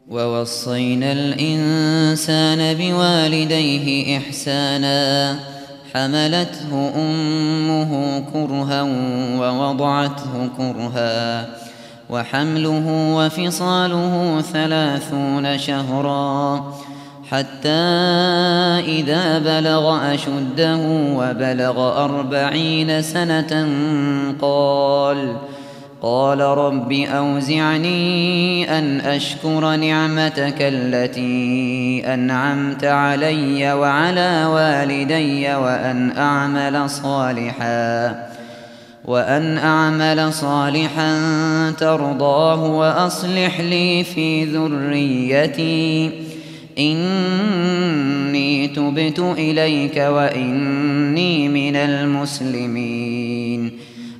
ووصينا الإنسان بوالديه إحسانا حملته أمه كرها ووضعته كرها وحمله وفصاله 30 شهرا حتى إذا بلغ أشده وبلغ 40 سنة قال رب أوزعني أن أشكر نعمتك التي أنعمت علي وعلى والدي وأن أعمل صالحا ترضاه وأصلح لي في ذريتي إني تبت إليك وإني من المسلمين